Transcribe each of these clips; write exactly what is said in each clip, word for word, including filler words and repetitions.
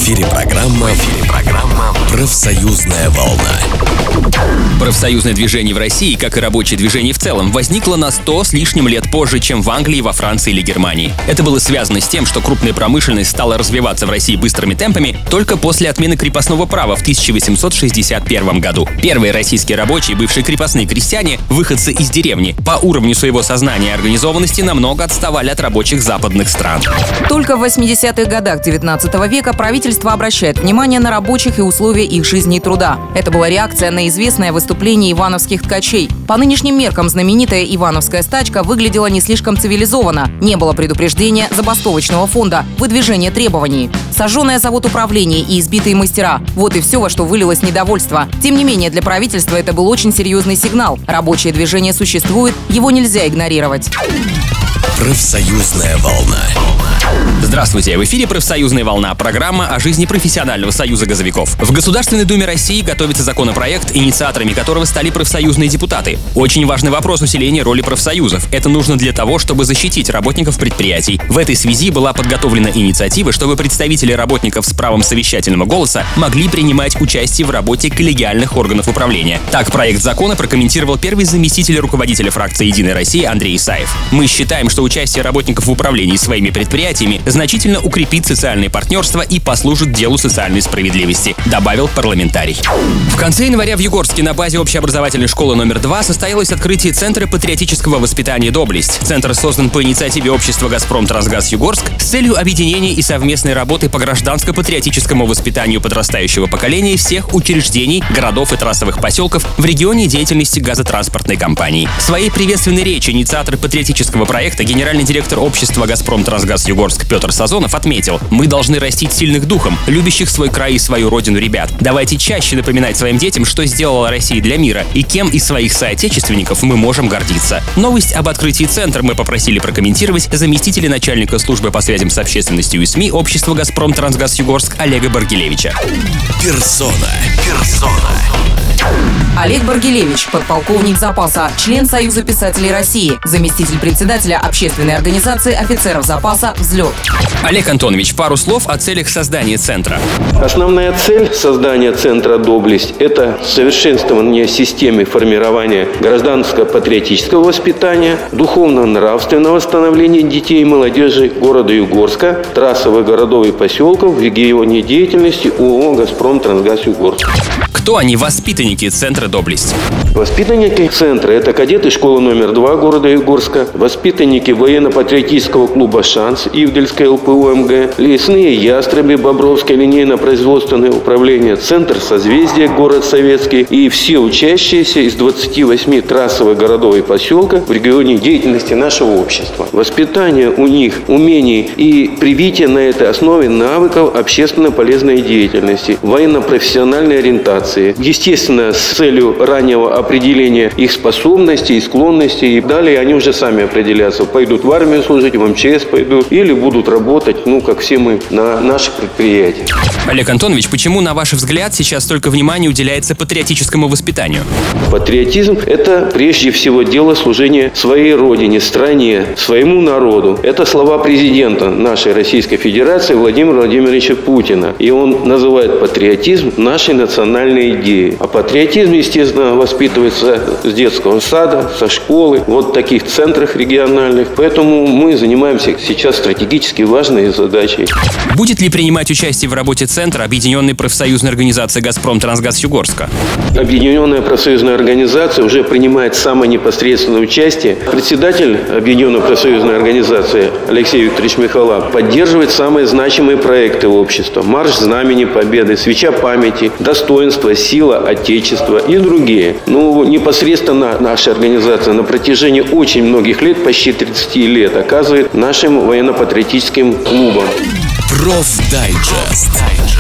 эфире программа, в эфире программа «Профсоюзная волна». Профсоюзное движение в России, как и рабочее движение в целом, возникло на сто с лишним лет позже, чем в Англии, во Франции или Германии. Это было связано с тем, что крупная промышленность стала развиваться в России быстрыми темпами только после отмены крепостного права в тысяча восемьсот шестьдесят первом году. Первые российские рабочие, бывшие крепостные крестьяне, выходцы из деревни, по уровню своего сознания и организованности намного отставали от рабочих западных стран. Только в восьмидесятых годах девятнадцатого века правительство обращает внимание на рабочих и условия их жизни и труда. Это была реакция на известное выступление ивановских ткачей. По нынешним меркам знаменитая ивановская стачка выглядела не слишком цивилизованно. Не было предупреждения забастовочного фонда, выдвижения требований. Сожженный завод управления и избитые мастера – вот и все, во что вылилось недовольство. Тем не менее, для правительства это был очень серьезный сигнал. Рабочее движение существует, его нельзя игнорировать. Профсоюзная волна. Здравствуйте! В эфире «Профсоюзная волна» — программа о жизни профессионального союза газовиков. В Государственной Думе России готовится законопроект, инициаторами которого стали профсоюзные депутаты. Очень важный вопрос усиления роли профсоюзов. Это нужно для того, чтобы защитить работников предприятий. В этой связи была подготовлена инициатива, чтобы представители работников с правом совещательного голоса могли принимать участие в работе коллегиальных органов управления. Так проект закона прокомментировал первый заместитель руководителя фракции «Единая Россия» Андрей Исаев. Мы считаем, что участие работников в управлении своими предприятиями значительно укрепит социальное партнерство и послужит делу социальной справедливости, добавил парламентарий. В конце января в Югорске на базе общеобразовательной школы номер два состоялось открытие Центра патриотического воспитания «Доблесть». Центр создан по инициативе общества «Газпром Трансгаз Югорск» с целью объединения и совместной работы по гражданско-патриотическому воспитанию подрастающего поколения всех учреждений, городов и трассовых поселков в регионе деятельности газотранспортной компании. В своей приветственной речи инициатор патриотического проекта, генеральный директор общества «Газпром Трансгаз Югорск» Петр Сазонов отметил: мы должны растить сильных духом, любящих свой край и свою родину ребят. Давайте чаще напоминать своим детям, что сделала Россия для мира и кем из своих соотечественников мы можем гордиться. Новость об открытии центра мы попросили прокомментировать заместителя начальника службы по связям с общественностью и СМИ общества «Газпром Трансгаз Югорск» Олега Баргилевича. Персона. Персона. Олег Баргилевич, подполковник запаса, член Союза писателей России, заместитель председателя общественной организации офицеров запаса «Взлет». Олег Антонович, пару слов о целях создания центра. Основная цель создания центра «Доблесть» – это совершенствование системы формирования гражданско-патриотического воспитания, духовно-нравственного становления детей и молодежи города Югорска, трассовых городов и поселков в регионе деятельности ООО «Газпром Трансгаз Югорск». Кто они, воспитанники центра «Доблесть»? Воспитанники центра – это кадеты школы номер два города Югорска, воспитанники военно-патриотического клуба «Шанс», Ивдельское эл пэ у эм гэ, лесные ястребы, Бобровское линейно-производственное управление, центр «Созвездие», город Советский и все учащиеся из двадцати восьми трассовых городов и поселков в регионе деятельности нашего общества. Воспитание у них умений и привитие на этой основе навыков общественно полезной деятельности, военно-профессиональной ориентации. Естественно, с целью раннего определения их способностей и склонностей. И далее они уже сами определятся. Пойдут в армию служить, в эм че эс пойдут или будут работать, ну, как все мы, на наших предприятиях. Олег Антонович, почему, на ваш взгляд, сейчас столько внимания уделяется патриотическому воспитанию? Патриотизм – это прежде всего дело служения своей родине, стране, своему народу. Это слова президента нашей Российской Федерации Владимира Владимировича Путина. И он называет патриотизм нашей национальной идеей. А патриотизм, естественно, воспитывается с детского сада, со школы, вот в таких центрах региональных. Поэтому мы занимаемся сейчас стратегически важной задачей. Будет ли принимать участие в работе центра Объединенной профсоюзной организации «Газпром Трансгаз Югорска»? Объединенная профсоюзная организация уже принимает самое непосредственное участие. Председатель Объединенной профсоюзной организации Алексей Викторович Михайлов поддерживает самые значимые проекты общества: «Марш Знамени Победы», «Свеча памяти», «Достоинство», «Сила Отечества» и другие. Ну, непосредственно наша организация на протяжении очень многих лет, почти тридцати лет, оказывает нашим военно-патриотическим клубам. Профдайджест.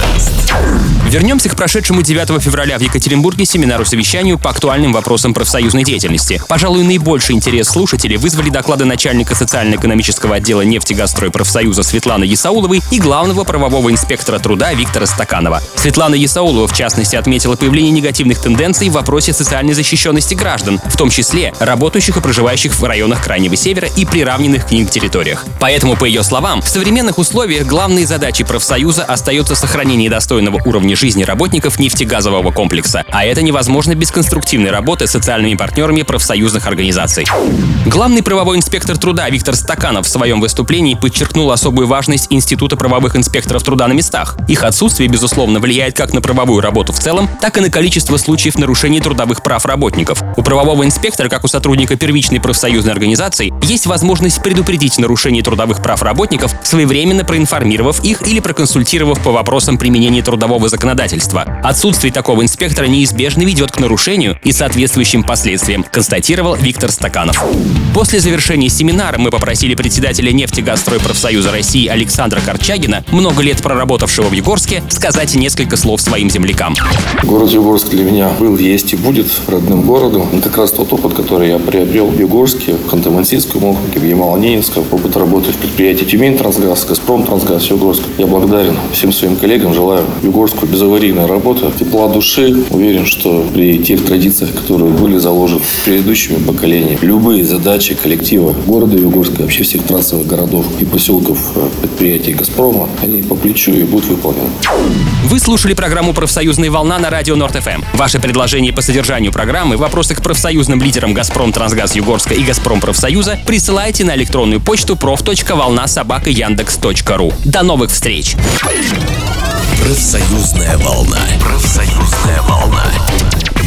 Вернемся к прошедшему девятого февраля в Екатеринбурге семинару-совещанию по актуальным вопросам профсоюзной деятельности. Пожалуй, наибольший интерес слушателей вызвали доклады начальника социально-экономического отдела нефтегазстрой профсоюза Светланы Ясауловой и главного правового инспектора труда Виктора Стаканова. Светлана Ясаулова, в частности, отметила появление негативных тенденций в вопросе социальной защищенности граждан, в том числе работающих и проживающих в районах Крайнего Севера и приравненных к ним территориях. Поэтому, по ее словам, в современных условиях главной задачей профсоюза остается сохранение достойного уровня жизни работников нефтегазового комплекса, а это невозможно без конструктивной работы с социальными партнерами профсоюзных организаций. Главный правовой инспектор труда Виктор Стаканов в своем выступлении подчеркнул особую важность Института правовых инспекторов труда на местах. Их отсутствие, безусловно, влияет как на правовую работу в целом, так и на количество случаев нарушений трудовых прав работников. У правового инспектора, как у сотрудника первичной профсоюзной организации, есть возможность предупредить нарушение трудовых прав работников, своевременно проинформировав их или проконсультировав по вопросам применения трудового законодательства. Отсутствие такого инспектора неизбежно ведет к нарушению и соответствующим последствиям, констатировал Виктор Стаканов. После завершения семинара мы попросили председателя нефтегазстрой профсоюза России Александра Корчагина, много лет проработавшего в Югорске, сказать несколько слов своим землякам. Город Югорск для меня был, есть и будет родным городом. Это как раз тот опыт, который я приобрел в Югорске, в Ханты-Мансийском округе, в Ямало-Ненецком, опыт работы в предприятии Тюмень-Трансгаз, Газпром-Трансгаз, Югорск. Я благодарен всем своим коллегам, желаю Югорску безаварийной работы, тепла души. Уверен, что при тех традициях, которые были заложены предыдущими поколениями, любые задачи коллектива города Югорска, вообще всех трассовых городов и поселков предприятий Газпрома, они по плечу и будут выполнены. Вы слушали программу «Профсоюзная волна» на радио Норд-ФМ. Ваши предложения по содержанию программы, вопросы к профсоюзным лидерам «Газпром-Трансгаз Югорска» и «Газпром-Профсоюза» присылайте на электронную почту проф точка волна собака яндекс точка ру. До новых встреч! Профсоюзная волна. Профсоюзная волна.